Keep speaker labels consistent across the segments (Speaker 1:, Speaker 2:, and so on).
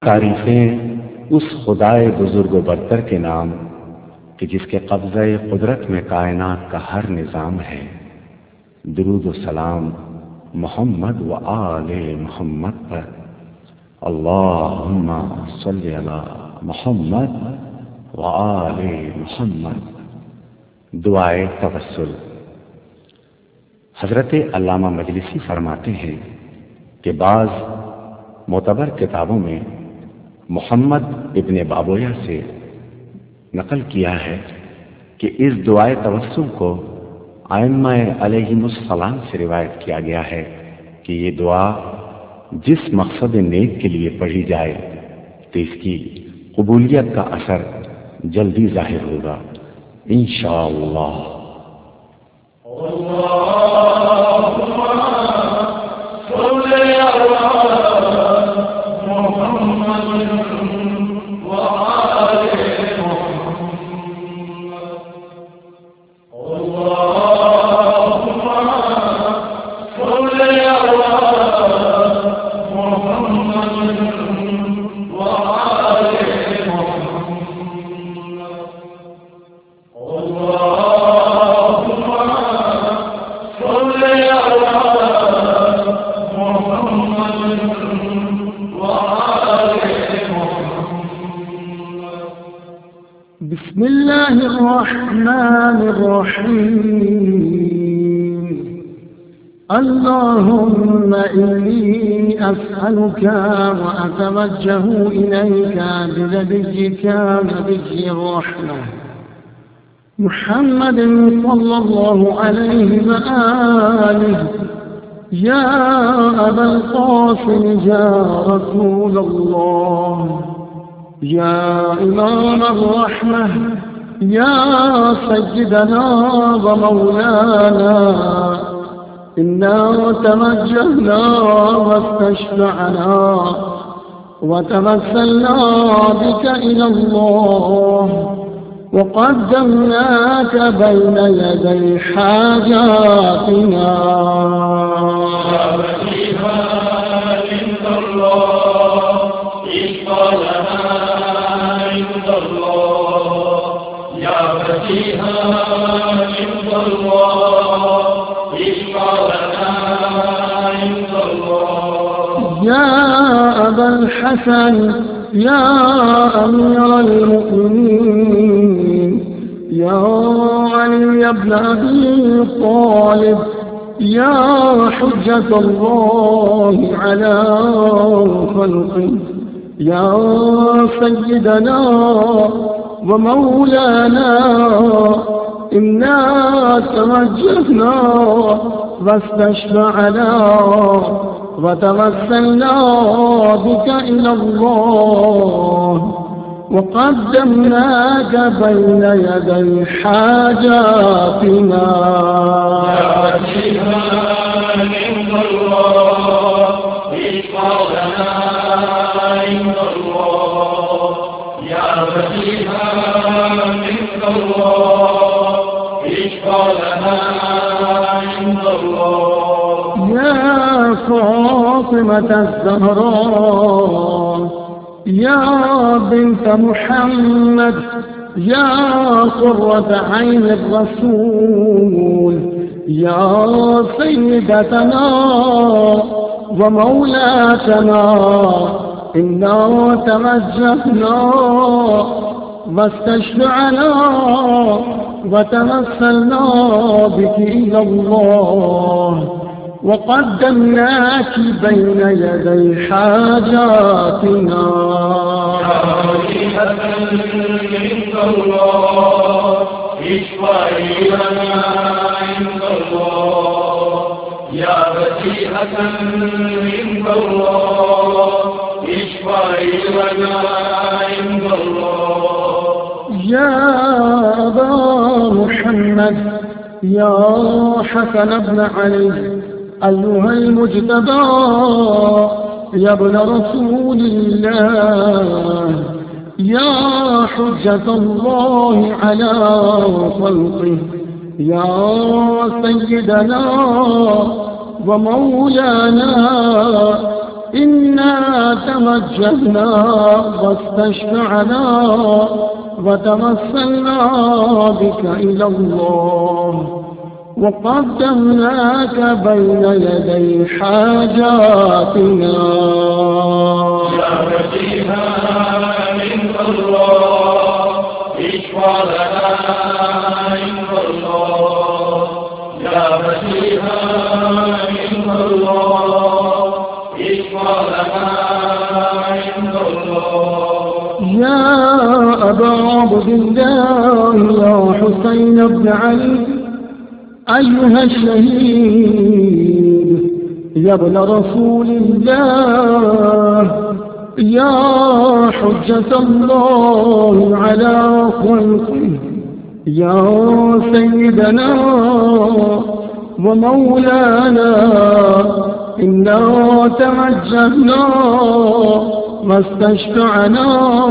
Speaker 1: तारीफें उस खुदाए बुजुर्ग बरतर के नाम कि जिसके कब्ज़े कुदरत में कायनात का हर निज़ाम है। दुरूद व सलाम मोहम्मद व आले मोहम्मद पर। अल्लाहुम्मा सल्ली अला मोहम्मद व आले मोहम्मद। दुआए तवस्सुल। हजरत अल्लामा मजलिसी फरमाते हैं कि बाज मोतबर किताबों में मोहम्मद इब्ने बाबोया से नकल किया है कि इस दुआए तवस्सुल को आइम्मा अलैहिमुस्सलाम से रिवायत किया गया है कि ये दुआ जिस मकसद नेक के लिए पढ़ी जाए तो इसकी कबूलियत का असर जल्दी जाहिर होगा इंशाअल्लाह।
Speaker 2: اللهم إني أسألك وأتوجه إليك بنبيك نبي الرحمة محمد صلى الله عليه وآله يا أبا القاسم يا رسول الله يا إمام الرحمة يا سيدنا ومولانا إنا توجهنا واستشفعنا وتمثلنا بك إلى الله وقدمناك بين يدي حاجاتنا
Speaker 3: يا بديها عند الله اشفع لنا عند الله يا بديها عند الله
Speaker 2: يا أبا الحسن يا أمير المؤمنين يا علي بن أبي طالب يا حجة الله على خلقه يا سيدنا ومولانا إنا توجهنا واستشفعنا وتوسلنا بك إلى الله وقدمناك بين يدي حاجاتنا
Speaker 3: يا بديها عند الله اشفع لنا عند الله يا بديها عند الله اشفع لنا عند الله
Speaker 2: يا فاطمة الزهراء يا بنت محمد يا قرة عين الرسول يا سيدتنا ومولاتنا إنا توجهنا واستشفعنا وتمثلنا بك إلى الله وقدمناك بين يدي حاجاتنا
Speaker 3: يا بديهة عند الله اشفعي لنا عند الله يا بديهة عند الله اشفعي لنا عند الله
Speaker 2: يا أبا محمد يا حسن بن علي أيها المجتبى يا ابن رسول الله يا حجة الله على خلقه يا سيدنا ومولانا إنا توجهنا واستشفعنا وتوسلنا بك إلى الله وقدمناك بين يدي حاجاتنا.
Speaker 3: يا وجيها عند الله اشفع لنا عند الله. يا وجيها عند الله اشفع لنا عند الله.
Speaker 2: يا أبا عبد الله يا حسين بن علي أيها الشهيد يا ابن رسول الله يا حجة الله على خلقه يا سيدنا ومولانا إنا توجهنا واستشفعنا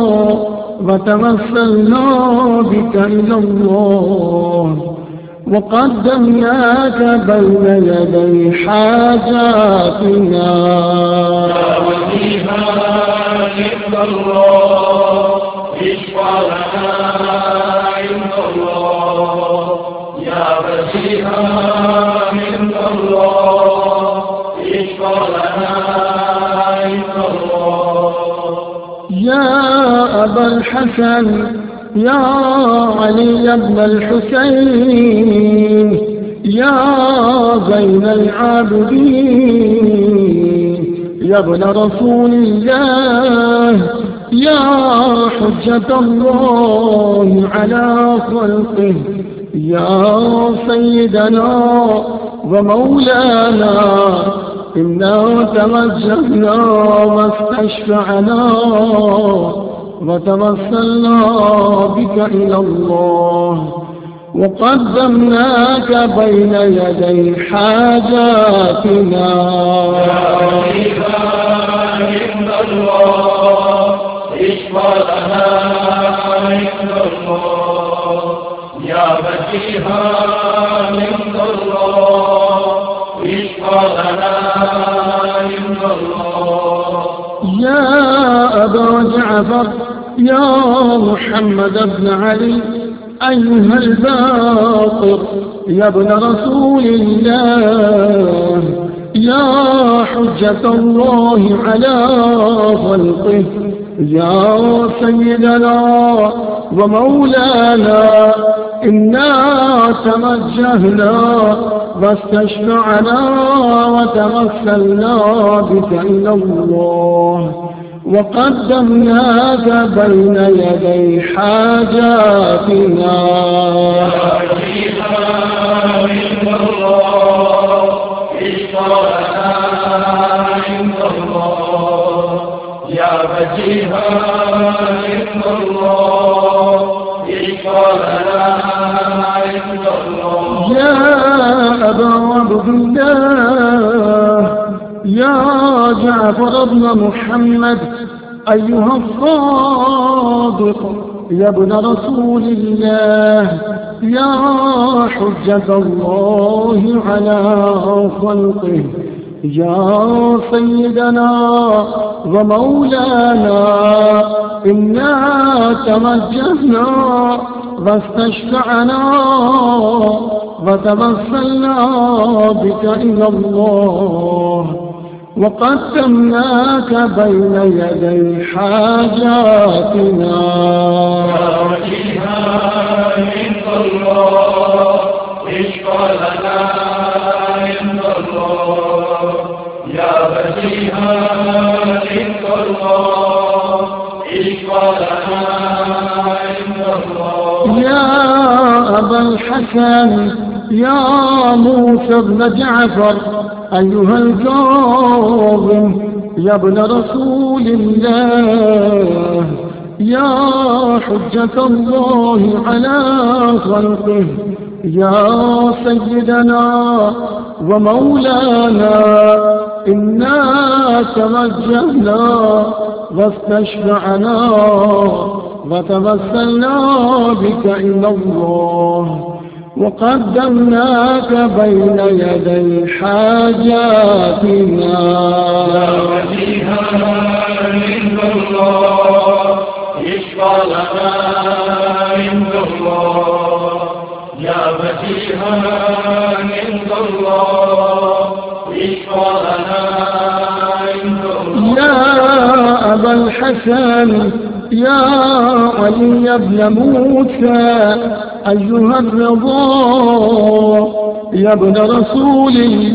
Speaker 2: وتوسلنا بك إلى الله وقدمناك بين يدي حاجاتنا.
Speaker 3: يا وجيها عند الله اشفع لنا عند الله. يا وجيها عند الله اشفع لنا عند الله.
Speaker 2: يا أبا الحسن يا علي بن الحسين يا زين العابدين يا ابن رسول الله يا حجة الله على خلقه يا سيدنا ومولانا إنا توجهنا واستشفعنا وتوسلنا بك إلى الله وقدمناك بين يدي حاجاتنا.
Speaker 3: يا وجيها عند الله اشفع لنا عند الله. يا وجيها عند الله اشفع لنا عند الله.
Speaker 2: يا أبا جعفر يا محمد بن علي أيها الباقر يا ابن رسول الله يا حجة الله على خلقه يا سيدنا ومولانا إنا توجهنا واستشفعنا وتوسلنا بك إلى الله وقدمناك بين يدي حاجاتنا.
Speaker 3: يا وجيها عند الله اشفع لنا عند الله. يا وجيها عند الله اشفع لنا عند الله.
Speaker 2: يا أبا عبد الله يا جعفر بن محمد أيها الصادق يا ابن رسول الله يا حجة الله على خلقه يا سيدنا ومولانا إنا توجهنا واستشفعنا وتوسلنا بك إلى الله وقدمناك بين يدي حاجاتنا.
Speaker 3: يا وجيها عند الله اشفع لنا عند الله. يا وجيها عند الله اشفع لنا عند الله.
Speaker 2: يا أبا الحسن يا موسى بن جعفر أيها الكاظم يا ابن رسول الله يا حجة الله على خلقه يا سيدنا ومولانا إنا توجهنا واستشفعنا وتوسلنا بك إلى الله وقدمناك بين يدي حاجاتنا.
Speaker 3: يا وجيها عند الله اشفع لنا عند الله. يا وجيها عند الله اشفع لنا عند الله.
Speaker 2: يا أبا الحسن يا علي بن موسى أيها الرضا يا ابن رسول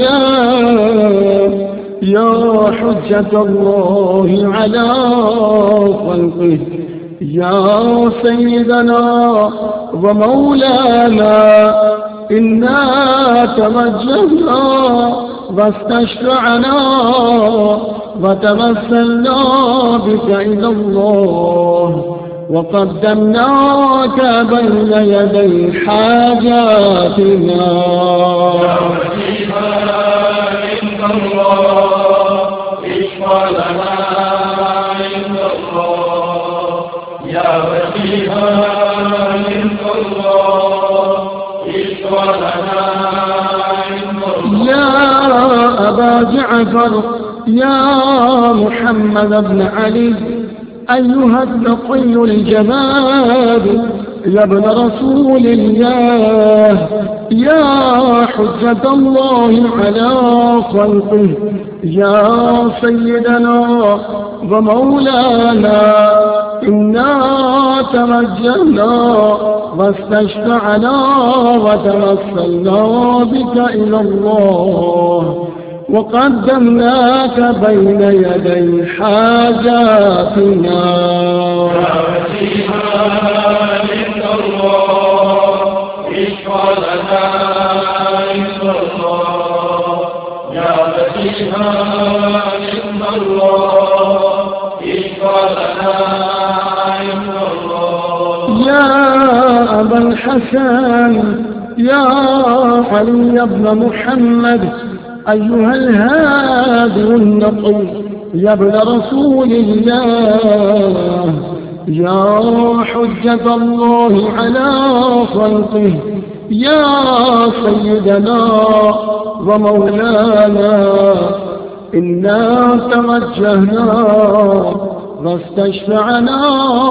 Speaker 2: الله يا حجة الله على خلقه يا سيدنا ومولانا إنا توجهنا واستشفعنا وتوسلنا بك إلى الله وقدمناك بين يدي حاجاتنا.
Speaker 3: يا وجيها عند الله اشفع لنا عند الله. يا وجيها عند الله اشفع لنا عند الله.
Speaker 2: يا أبا جعفر يا محمد بن علي أيها التقي الجمال يا ابن رسول الله يا حجة الله على خلقه يا سيدنا ومولانا إنا توجهنا واستشفعنا وتوسلنا بك إلى الله وقدمناك بين يدي حاجاتنا.
Speaker 3: يا وجيها عند الله اشفع لنا عند الله. يا وجيها عند الله اشفع لنا عند الله.
Speaker 2: يا أبا الحسن يا علي بن محمد أيها الهادي النقي يا ابن رسول الله يا حجة الله على خلقه يا سيدنا ومولانا إنا توجهنا واستشفعنا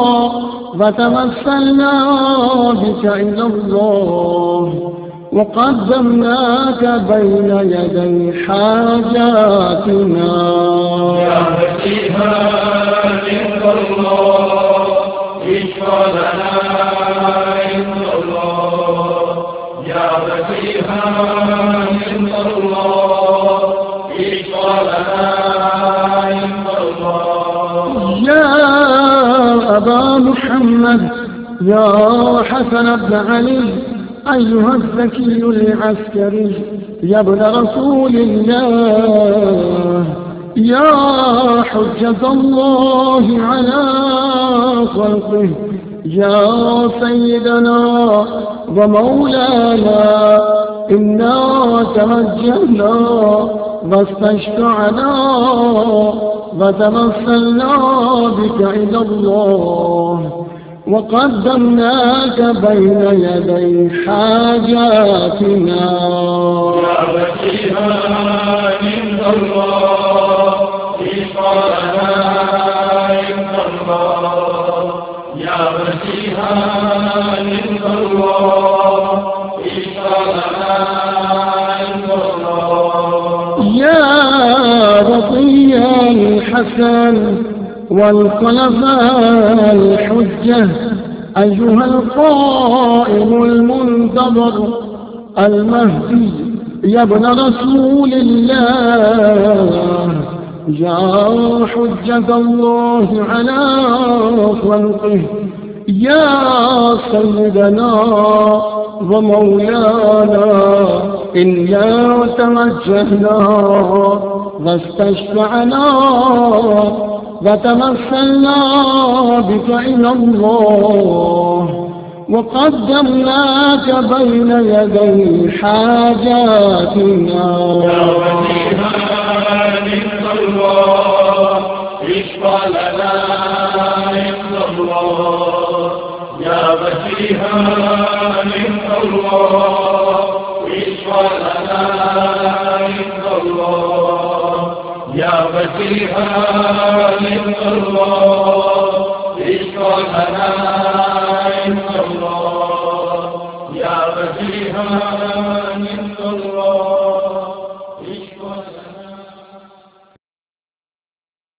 Speaker 2: وتوسلنا بك إلى الله وقدمناك بين يدي حاجاتنا.
Speaker 3: يا وجيها عند الله اشفع لنا عند الله. يا وجيها عند الله اشفع لنا عند الله.
Speaker 2: يا أبا محمد يا حسن بن علي أيها الذكي العسكري يا ابن رسول الله يا حجة الله على خلقه يا سيدنا ومولانا إنا توجهنا واستشفعنا وتوسلنا بك إلى الله وقدمناك بين يدي حاجاتنا.
Speaker 3: يا وجيها عند الله اشفع لنا عند الله. يا وجيها عند الله اشفع لنا عند الله.
Speaker 2: يا رضي الحسن والخلفاء الحجة أيها القائم المنتظر المهدي يا ابن رسول الله يا حجة الله على خلقه يا سيدنا ومولانا إنا توجهنا واستشفعنا وتوسلنا بك إلى الله وقدمناك بين يدي حاجاتنا.
Speaker 3: يا وجيها عند الله اشفع لنا عند الله. يا وجيها عند الله اشفع لنا عند الله يا بديعا عند الله اشفع لنا عند الله يا بديعا